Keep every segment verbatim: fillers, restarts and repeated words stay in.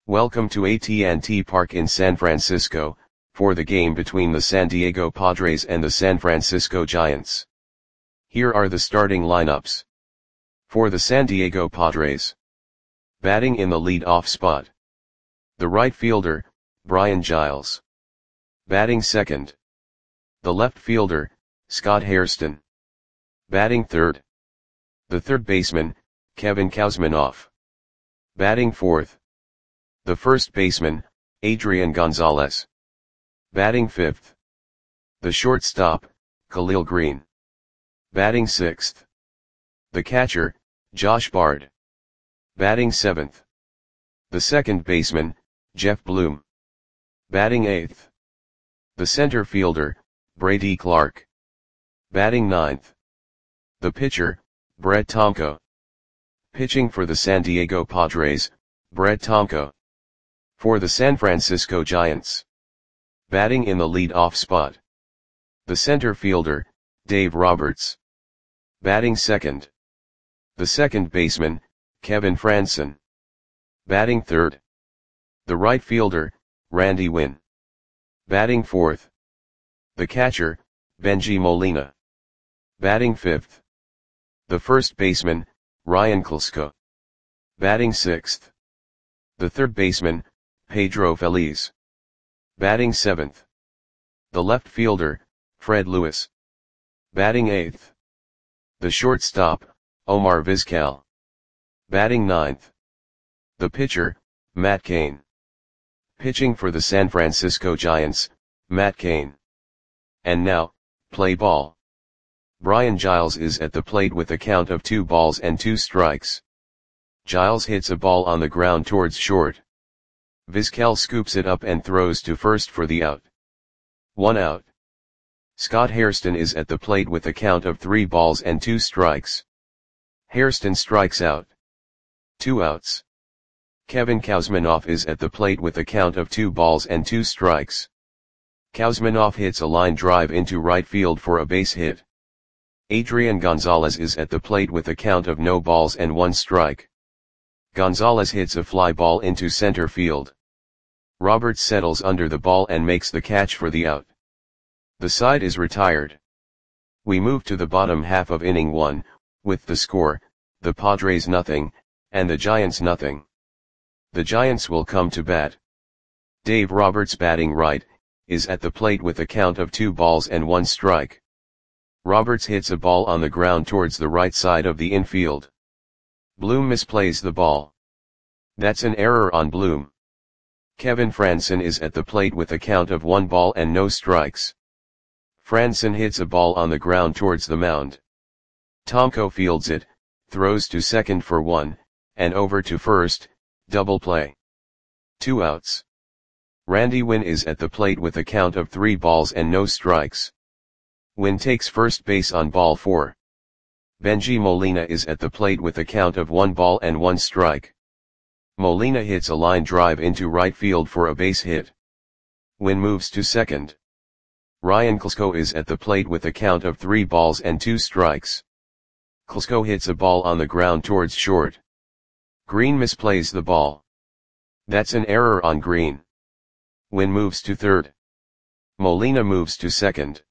Welcome to A T and T Park in San Francisco, for the game between the San Diego Padres and the San Francisco Giants. Here are the starting lineups. For the San Diego Padres. Batting in the lead-off spot. The right fielder, Brian Giles. Batting second. The left fielder, Scott Hairston. Batting third. The third baseman, Kevin Kouzmanoff. Batting fourth. The first baseman, Adrian Gonzalez. Batting fifth. The shortstop, Khalil Greene. Batting sixth. The catcher, Josh Bard. Batting seventh. The second baseman, Jeff Bloom. Batting eighth. The center fielder, Brady Clark. Batting ninth. The pitcher, Brett Tomko. Pitching for the San Diego Padres, Brett Tomko. For the San Francisco Giants. Batting in the lead-off spot. The center fielder, Dave Roberts. Batting second. The second baseman, Kevin Frandsen. Batting third. The right fielder, Randy Winn. Batting fourth. The catcher, Bengie Molina. Batting fifth. The first baseman, Ryan Klesko. Batting sixth. The third baseman, Pedro Feliz. Batting seventh. The left fielder, Fred Lewis. Batting eighth. The shortstop, Omar Vizquel. Batting ninth. The pitcher, Matt Cain. Pitching for the San Francisco Giants, Matt Cain. And now, play ball. Brian Giles is at the plate with a count of two balls and two strikes. Giles hits a ball on the ground towards short. Vizquel scoops it up and throws to first for the out. One out. Scott Hairston is at the plate with a count of three balls and two strikes. Hairston strikes out. Two outs. Kevin Kouzmanoff is at the plate with a count of two balls and two strikes. Kouzmanoff hits a line drive into right field for a base hit. Adrian Gonzalez is at the plate with a count of no balls and one strike. Gonzalez hits a fly ball into center field. Roberts settles under the ball and makes the catch for the out. The side is retired. We move to the bottom half of inning one, with the score, the Padres nothing, and the Giants nothing. The Giants will come to bat. Dave Roberts, batting right, is at the plate with a count of two balls and one strike. Roberts hits a ball on the ground towards the right side of the infield. Bloom misplays the ball. That's an error on Bloom. Kevin Frandsen is at the plate with a count of one ball and no strikes. Frandsen hits a ball on the ground towards the mound. Tomko fields it, throws to second for one, and over to first, double play. Two outs. Randy Winn is at the plate with a count of three balls and no strikes. Winn takes first base on ball four. Bengie Molina is at the plate with a count of one ball and one strike. Molina hits a line drive into right field for a base hit. Winn moves to second. Ryan Klesko is at the plate with a count of three balls and two strikes. Klesko hits a ball on the ground towards short. Greene misplays the ball. That's an error on Greene. Winn moves to third. Molina moves to second.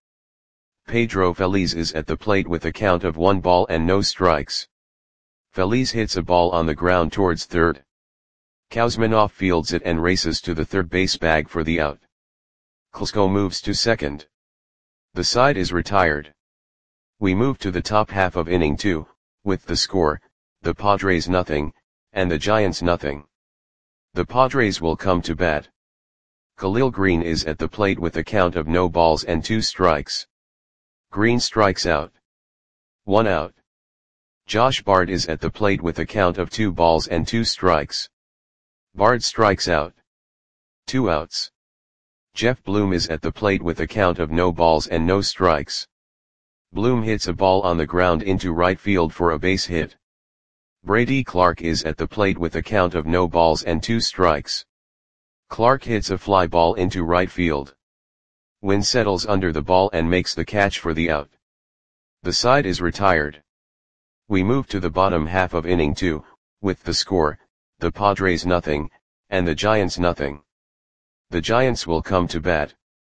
Pedro Feliz is at the plate with a count of one ball and no strikes. Feliz hits a ball on the ground towards third. Kouzmanoff fields it and races to the third base bag for the out. Klesko moves to second. The side is retired. We move to the top half of inning two, with the score, the Padres nothing, and the Giants nothing. The Padres will come to bat. Khalil Greene is at the plate with a count of no balls and two strikes. Greene strikes out. One out. Josh Bard is at the plate with a count of two balls and two strikes. Bard strikes out. Two outs. Jeff Bloom is at the plate with a count of no balls and no strikes. Bloom hits a ball on the ground into right field for a base hit. Brady Clark is at the plate with a count of no balls and two strikes. Clark hits a fly ball into right field. Winn settles under the ball and makes the catch for the out. The side is retired. We move to the bottom half of inning two, with the score, the Padres nothing, and the Giants nothing. The Giants will come to bat.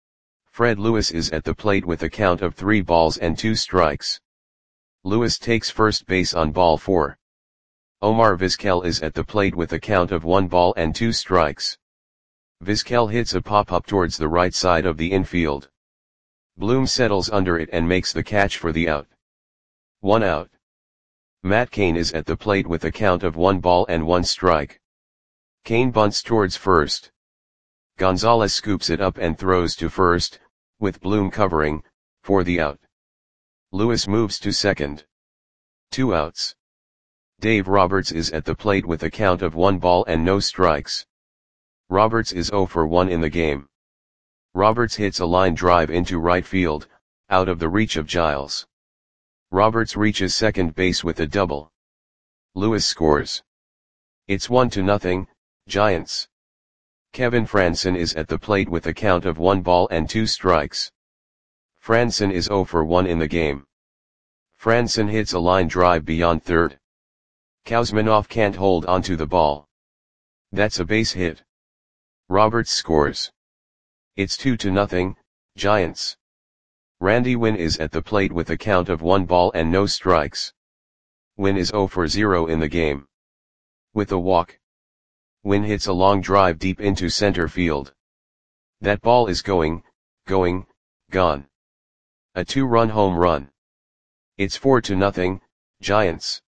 Fred Lewis is at the plate with a count of three balls and two strikes. Lewis takes first base on ball four. Omar Vizquel is at the plate with a count of one ball and two strikes. Vizquel hits a pop-up towards the right side of the infield. Bloom settles under it and makes the catch for the out. One out. Matt Cain is at the plate with a count of one ball and one strike. Cain bunts towards first. Gonzalez scoops it up and throws to first, with Bloom covering, for the out. Lewis moves to second. Two outs. Dave Roberts is at the plate with a count of one ball and no strikes. Roberts is oh for one in the game. Roberts hits a line drive into right field, out of the reach of Giles. Roberts reaches second base with a double. Lewis scores. It's one to nothing, Giants. Kevin Frandsen is at the plate with a count of one ball and two strikes. Frandsen is oh for one in the game. Frandsen hits a line drive beyond third. Kuzminoff can't hold onto the ball. That's a base hit. Roberts scores. It's two to nothing, Giants. Randy Winn is at the plate with a count of one ball and no strikes. Winn is oh for zero in the game. With a walk. Winn hits a long drive deep into center field. That ball is going, going, gone. A two-run home run. It's four to nothing, Giants.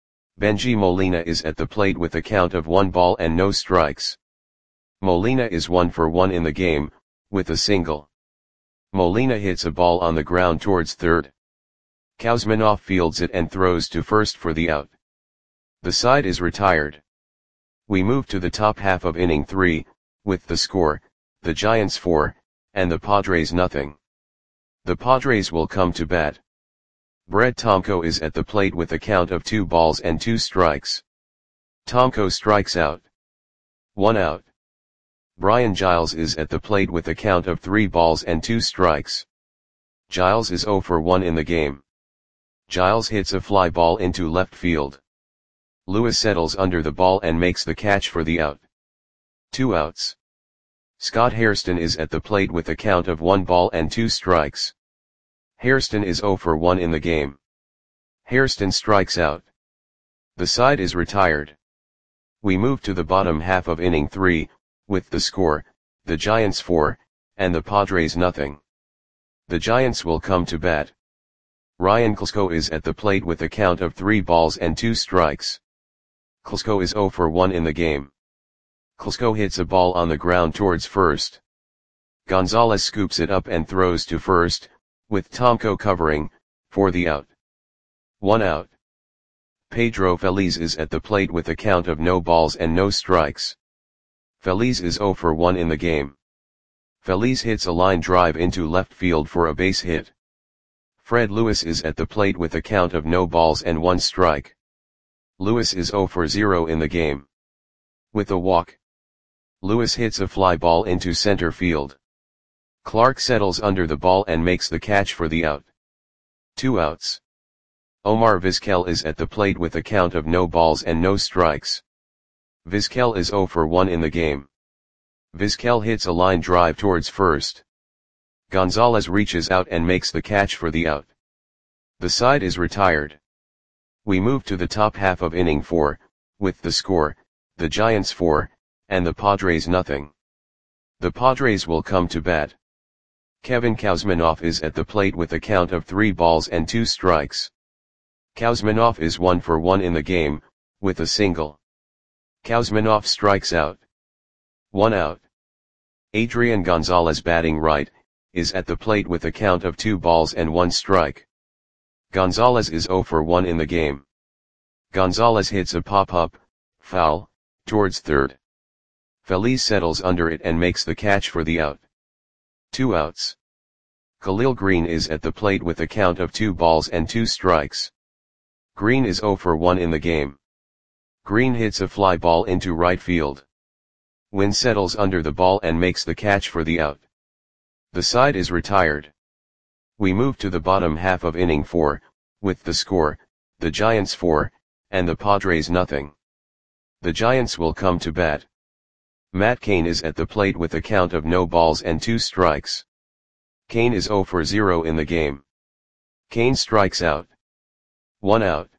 Benji Molina is at the plate with a count of one ball and no strikes. Molina is one for one in the game, with a single. Molina hits a ball on the ground towards third. Kuzminoff fields it and throws to first for the out. The side is retired. We move to the top half of inning three, with the score, the Giants four, and the Padres nothing. The Padres will come to bat. Brett Tomko is at the plate with a count of two balls and two strikes. Tomko strikes out. One out. Brian Giles is at the plate with a count of three balls and two strikes. Giles is oh for one in the game. Giles hits a fly ball into left field. Lewis settles under the ball and makes the catch for the out. Two outs. Scott Hairston is at the plate with a count of one ball and two strikes. Hairston is oh for one in the game. Hairston strikes out. The side is retired. We move to the bottom half of inning three, with the score, the Giants four, and the Padres nothing. The Giants will come to bat. Ryan Klesko is at the plate with a count of three balls and two strikes. Klesko is oh for one in the game. Klesko hits a ball on the ground towards first. Gonzalez scoops it up and throws to first, with Tomko covering, for the out. One out. Pedro Feliz is at the plate with a count of no balls and no strikes. Feliz is oh for one in the game. Feliz hits a line drive into left field for a base hit. Fred Lewis is at the plate with a count of no balls and one strike. Lewis is oh for zero in the game. With a walk. Lewis hits a fly ball into center field. Clark settles under the ball and makes the catch for the out. Two outs. Omar Vizquel is at the plate with a count of no balls and no strikes. Vizquel is oh for one in the game. Vizquel hits a line drive towards first. Gonzalez reaches out and makes the catch for the out. The side is retired. We move to the top half of inning four, with the score, the Giants four, and the Padres nothing. The Padres will come to bat. Kevin Kuzminoff is at the plate with a count of three balls and two strikes. Kuzminoff is one for one in the game, with a single. Kuzminoff strikes out. One out. Adrian Gonzalez batting right, is at the plate with a count of two balls and one strike. Gonzalez is oh for one in the game. Gonzalez hits a pop-up, foul, towards third. Feliz settles under it and makes the catch for the out. Two outs. Khalil Green is at the plate with a count of two balls and two strikes. Green is oh for one in the game. Green hits a fly ball into right field. Winn settles under the ball and makes the catch for the out. The side is retired. We move to the bottom half of inning four, with the score, the Giants four, and the Padres nothing. The Giants will come to bat. Matt Cain is at the plate with a count of no balls and two strikes. Cain is zero for zero in the game. Cain strikes out. One out.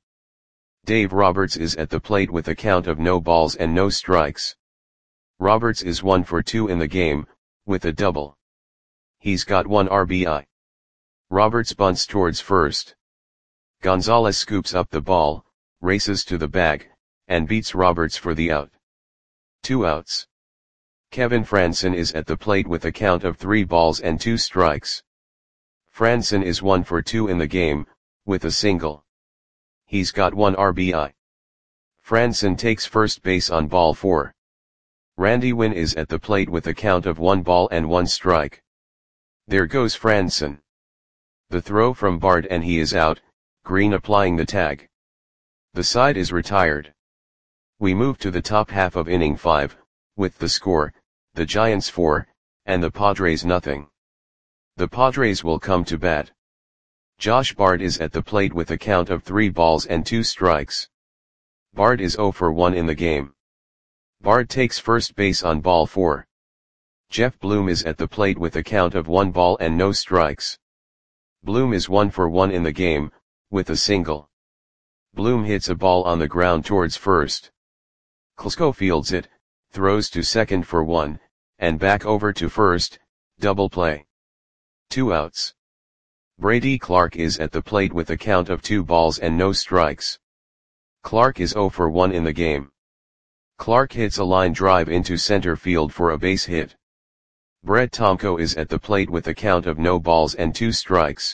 Dave Roberts is at the plate with a count of no balls and no strikes. Roberts is one for two in the game, with a double. He's got one R B I. Roberts bunts towards first. Gonzalez scoops up the ball, races to the bag, and beats Roberts for the out. Two outs. Kevin Frandsen is at the plate with a count of three balls and two strikes. Frandsen is one for two in the game, with a single. He's got one R B I. Frandsen takes first base on ball four. Randy Winn is at the plate with a count of one ball and one strike. There goes Frandsen. The throw from Bard and he is out, Green applying the tag. The side is retired. We move to the top half of inning five, with the score, the Giants four, and the Padres nothing. The Padres will come to bat. Josh Bard is at the plate with a count of three balls and two strikes. Bard is zero for one in the game. Bard takes first base on ball four. Jeff Bloom is at the plate with a count of one ball and no strikes. Bloom is one for one in the game, with a single. Bloom hits a ball on the ground towards first. Klesko fields it, throws to second for one, and back over to first, double play. Two outs. Brady Clark is at the plate with a count of two balls and no strikes. Clark is zero for one in the game. Clark hits a line drive into center field for a base hit. Brett Tomko is at the plate with a count of no balls and two strikes.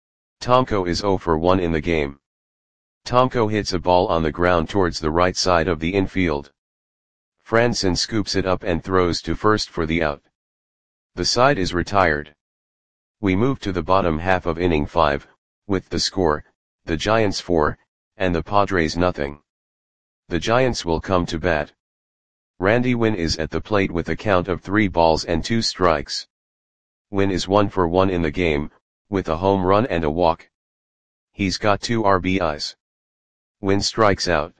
Tomko is zero for one in the game. Tomko hits a ball on the ground towards the right side of the infield. Frandsen scoops it up and throws to first for the out. The side is retired. We move to the bottom half of inning five, with the score, the Giants four, and the Padres nothing. The Giants will come to bat. Randy Winn is at the plate with a count of three balls and two strikes. Winn is one for one in the game, with a home run and a walk. He's got two R B Is. Winn strikes out.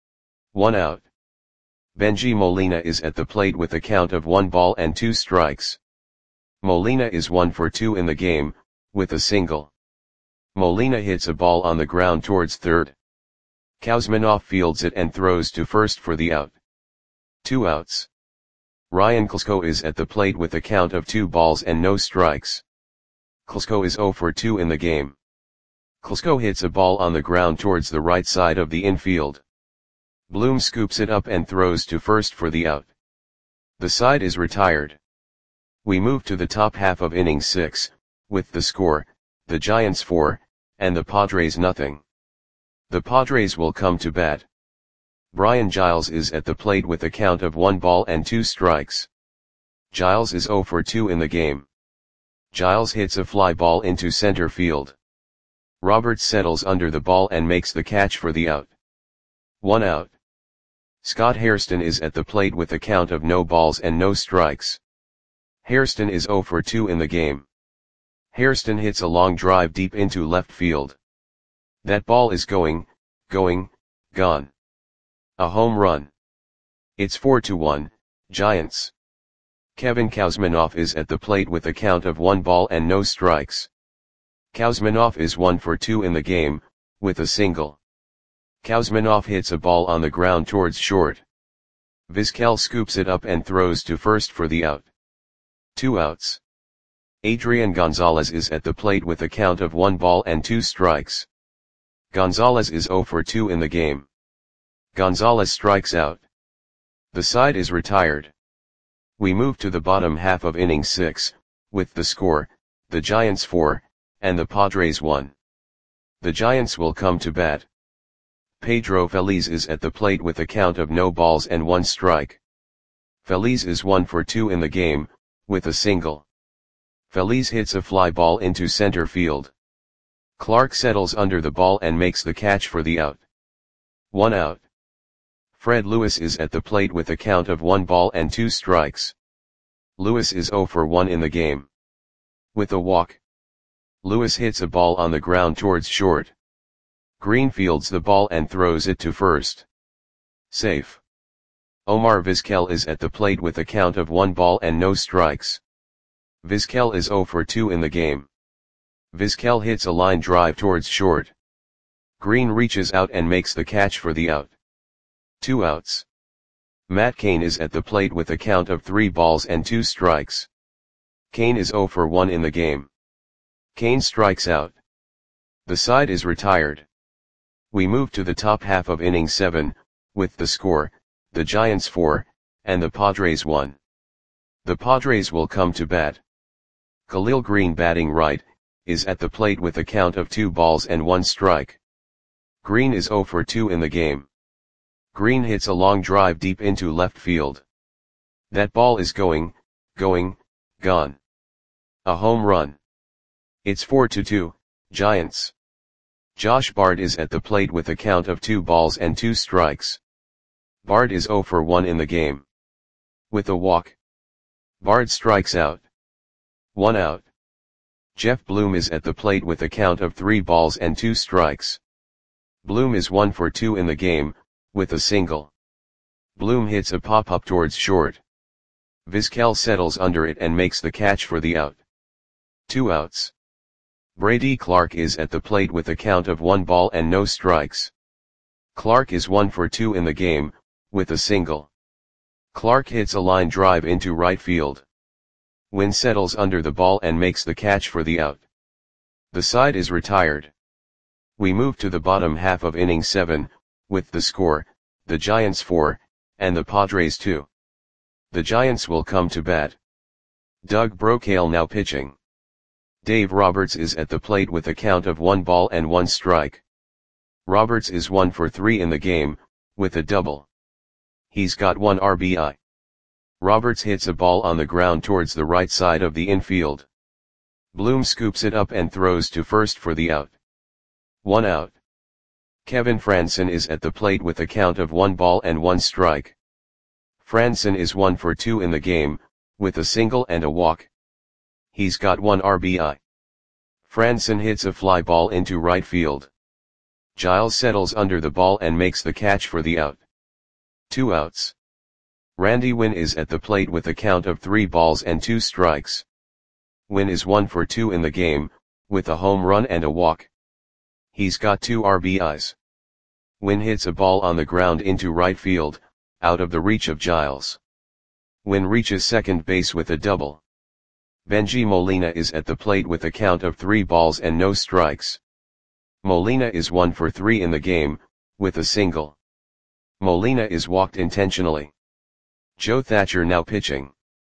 One out. Benji Molina is at the plate with a count of one ball and two strikes. Molina is one for two in the game, with a single. Molina hits a ball on the ground towards third. Kuzminoff fields it and throws to first for the out. Two outs. Ryan Klesko is at the plate with a count of two balls and no strikes. Klesko is zero for two in the game. Klesko hits a ball on the ground towards the right side of the infield. Bloom scoops it up and throws to first for the out. The side is retired. We move to the top half of inning six, with the score, the Giants four, and the Padres nothing. The Padres will come to bat. Brian Giles is at the plate with a count of one ball and two strikes. Giles is zero for two in the game. Giles hits a fly ball into center field. Roberts settles under the ball and makes the catch for the out. One out. Scott Hairston is at the plate with a count of no balls and no strikes. Hairston is zero for two in the game. Hairston hits a long drive deep into left field. That ball is going, going, gone. A home run. It's four to one, Giants. Kevin Kuzminoff is at the plate with a count of one ball and no strikes. Kuzminoff is one for two in the game, with a single. Kuzminoff hits a ball on the ground towards short. Vizquel scoops it up and throws to first for the out. Two outs. Adrian Gonzalez is at the plate with a count of one ball and two strikes. Gonzalez is zero for two in the game. Gonzalez strikes out. The side is retired. We move to the bottom half of inning six, with the score, the Giants four, and the Padres one. The Giants will come to bat. Pedro Feliz is at the plate with a count of no balls and one strike. Feliz is one for two in the game, with a single. Feliz hits a fly ball into center field. Clark settles under the ball and makes the catch for the out. One out. Fred Lewis is at the plate with a count of one ball and two strikes. Lewis is zero for one in the game. With a walk. Lewis hits a ball on the ground towards short. Green fields the ball and throws it to first. Safe. Omar Vizquel is at the plate with a count of one ball and no strikes. Vizquel is zero for two in the game. Vizquel hits a line drive towards short. Green reaches out and makes the catch for the out. Two outs. Matt Cain is at the plate with a count of three balls and two strikes. Cain is zero for one in the game. Cain strikes out. The side is retired. We move to the top half of inning seven, with the score, the Giants four, and the Padres one. The Padres will come to bat. Khalil Green, batting right, is at the plate with a count of two balls and one strike. Green is zero for two in the game. Green hits a long drive deep into left field. That ball is going, going, gone. A home run. It's four to two, Giants. Josh Bard is at the plate with a count of two balls and two strikes. Bard is zero for one in the game. With a walk. Bard strikes out. One out. Jeff Bloom is at the plate with a count of three balls and two strikes. Bloom is one for two in the game, with a single. Bloom hits a pop-up towards short. Vizquel settles under it and makes the catch for the out. Two outs. Brady Clark is at the plate with a count of one ball and no strikes. Clark is one for two in the game, with a single. Clark hits a line drive into right field. Wynn settles under the ball and makes the catch for the out. The side is retired. We move to the bottom half of inning seven, with the score, the Giants four, and the Padres two. The Giants will come to bat. Doug Brocail now pitching. Dave Roberts is at the plate with a count of one ball and one strike. Roberts is one for three in the game, with a double. He's got one R B I. Roberts hits a ball on the ground towards the right side of the infield. Bloom scoops it up and throws to first for the out. One out. Kevin Frandsen is at the plate with a count of one ball and one strike. Frandsen is one for two in the game, with a single and a walk. He's got one R B I. Frandsen hits a fly ball into right field. Giles settles under the ball and makes the catch for the out. Two outs. Randy Wynn is at the plate with a count of three balls and two strikes. Wynn is one for two in the game, with a home run and a walk. He's got two R B Is. Wynn hits a ball on the ground into right field, out of the reach of Giles. Wynn reaches second base with a double. Benji Molina is at the plate with a count of three balls and no strikes. Molina is one for three in the game, with a single. Molina is walked intentionally. Joe Thatcher now pitching.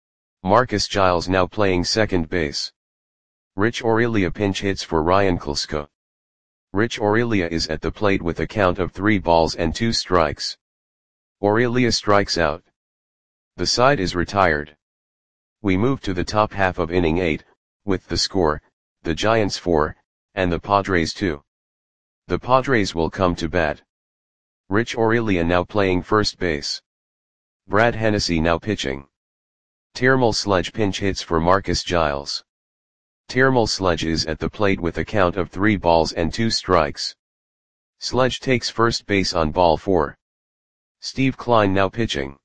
Marcus Giles now playing second base. Rich Aurelia pinch hits for Ryan Klesko. Rich Aurelia is at the plate with a count of three balls and two strikes. Aurelia strikes out. The side is retired. We move to the top half of inning eight, with the score, the Giants four, and the Padres two. The Padres will come to bat. Rich Aurelia now playing first base. Brad Hennessy now pitching. Termal Sledge pinch hits for Marcus Giles. Termal Sledge is at the plate with a count of three balls and two strikes. Sledge takes first base on ball four. Steve Klein now pitching.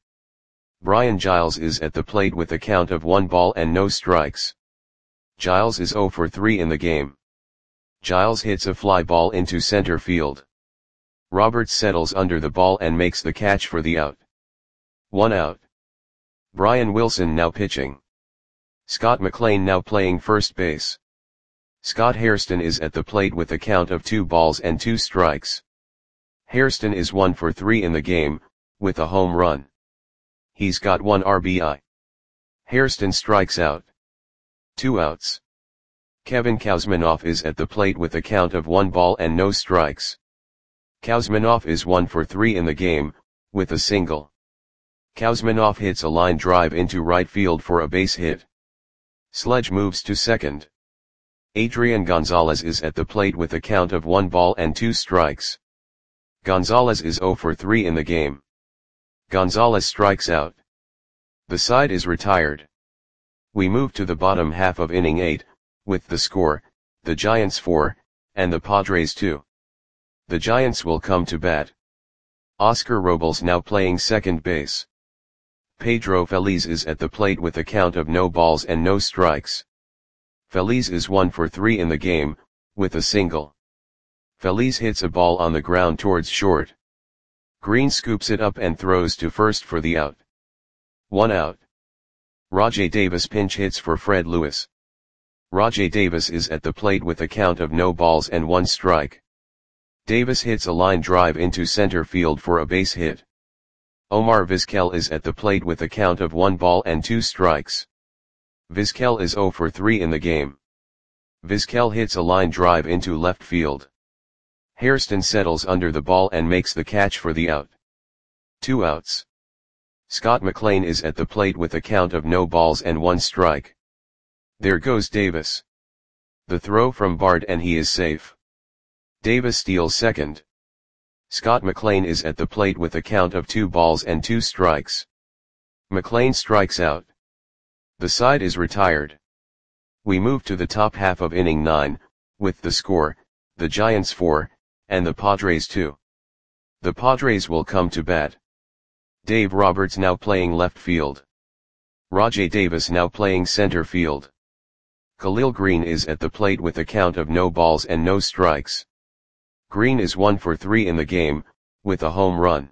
Brian Giles is at the plate with a count of one ball and no strikes. Giles is zero for three in the game. Giles hits a fly ball into center field. Roberts settles under the ball and makes the catch for the out. One out. Brian Wilson now pitching. Scott McLean now playing first base. Scott Hairston is at the plate with a count of two balls and two strikes. Hairston is one for three in the game, with a home run. He's got one R B I. Hairston strikes out. Two outs. Kevin Kouzmanoff is at the plate with a count of one ball and no strikes. Kouzmanoff is one for three in the game, with a single. Kouzmanoff hits a line drive into right field for a base hit. Sledge moves to second. Adrian Gonzalez is at the plate with a count of one ball and two strikes. Gonzalez is zero for three in the game. Gonzalez strikes out. The side is retired. We move to the bottom half of inning eight, with the score, the Giants four, and the Padres two. The Giants will come to bat. Oscar Robles now playing second base. Pedro Feliz is at the plate with a count of no balls and no strikes. Feliz is one for three in the game, with a single. Feliz hits a ball on the ground towards short. Green scoops it up and throws to first for the out. One out. Rajay Davis pinch hits for Fred Lewis. Rajay Davis is at the plate with a count of no balls and one strike. Davis hits a line drive into center field for a base hit. Omar Vizquel is at the plate with a count of one ball and two strikes. Vizquel is zero for three in the game. Vizquel hits a line drive into left field. Hairston settles under the ball and makes the catch for the out. Two outs. Scott McLean is at the plate with a count of no balls and one strike. There goes Davis. The throw from Bard and he is safe. Davis steals second. Scott McLean is at the plate with a count of two balls and two strikes. McLean strikes out. The side is retired. We move to the top half of inning nine, with the score, the Giants four, and the Padres two. The Padres will come to bat. Dave Roberts now playing left field. Rajay Davis now playing center field. Khalil Green is at the plate with a count of no balls and no strikes. Green is one for three in the game, with a home run.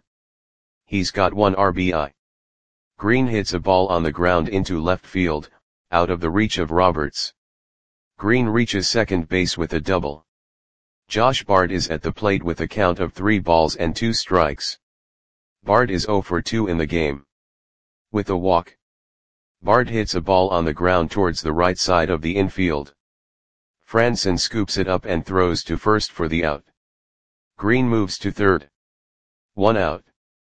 He's got one R B I. Green hits a ball on the ground into left field, out of the reach of Roberts. Green reaches second base with a double. Josh Bard is at the plate with a count of three balls and two strikes. Bard is zero for two in the game. With a walk. Bard hits a ball on the ground towards the right side of the infield. Franson scoops it up and throws to first for the out. Green moves to third. One out.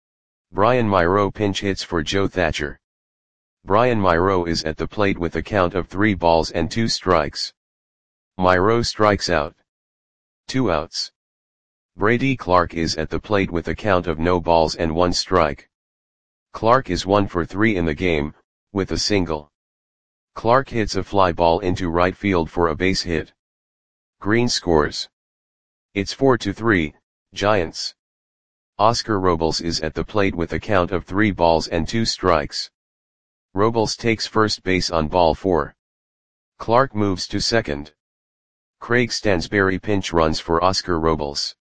Brian Myro pinch hits for Joe Thatcher. Brian Myro is at the plate with a count of three balls and two strikes. Myro strikes out. Two outs. Brady Clark is at the plate with a count of no balls and one strike. Clark is one for three in the game, with a single. Clark hits a fly ball into right field for a base hit. Green scores. It's four to three, Giants. Oscar Robles is at the plate with a count of three balls and two strikes. Robles takes first base on ball four. Clark moves to second. Craig Stansberry pinch runs for Oscar Robles.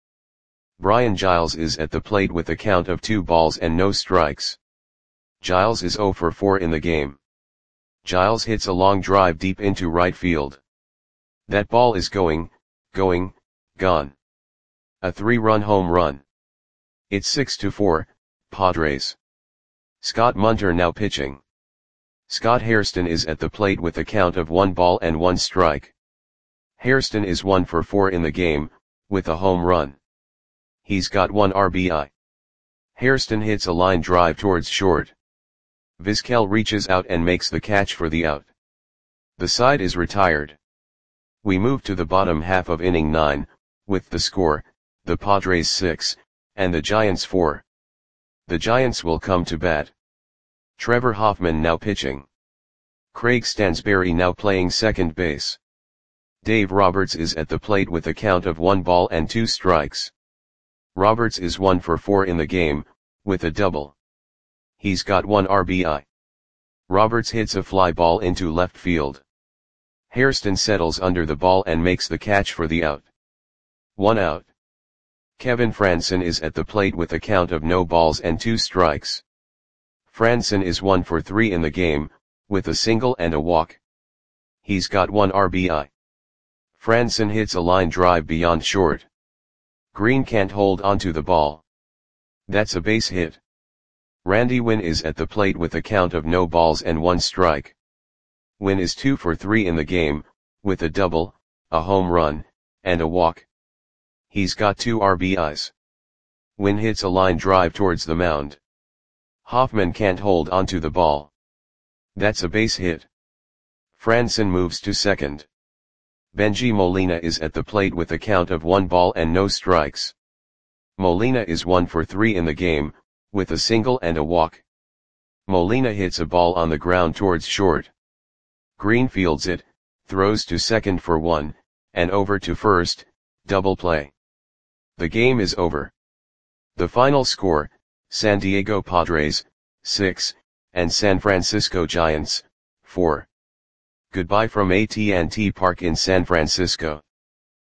Brian Giles is at the plate with a count of two balls and no strikes. Giles is zero for four in the game. Giles hits a long drive deep into right field. That ball is going, going, gone. A three-run home run. It's six to four, Padres. Scott Munter now pitching. Scott Hairston is at the plate with a count of one ball and one strike. Hairston is one for four in the game, with a home run. He's got one R B I. Hairston hits a line drive towards short. Vizquel reaches out and makes the catch for the out. The side is retired. We move to the bottom half of inning nine, with the score, the Padres six, and the Giants four. The Giants will come to bat. Trevor Hoffman now pitching. Craig Stansberry now playing second base. Dave Roberts is at the plate with a count of one ball and two strikes. Roberts is one for four in the game, with a double. He's got one R B I. Roberts hits a fly ball into left field. Hairston settles under the ball and makes the catch for the out. One out. Kevin Franson is at the plate with a count of no balls and two strikes. Franson is one for three in the game, with a single and a walk. He's got one R B I. Franson hits a line drive beyond short. Green can't hold onto the ball. That's a base hit. Randy Winn is at the plate with a count of no balls and one strike. Winn is two for three in the game, with a double, a home run, and a walk. He's got two R B Is. Winn hits a line drive towards the mound. Hoffman can't hold onto the ball. That's a base hit. Franson moves to second. Benji Molina is at the plate with a count of one ball and no strikes. Molina is one for three in the game, with a single and a walk. Molina hits a ball on the ground towards short. Green fields it, throws to second for one, and over to first, double play. The game is over. The final score, San Diego Padres, six, and San Francisco Giants, four. Goodbye from A T and T Park in San Francisco.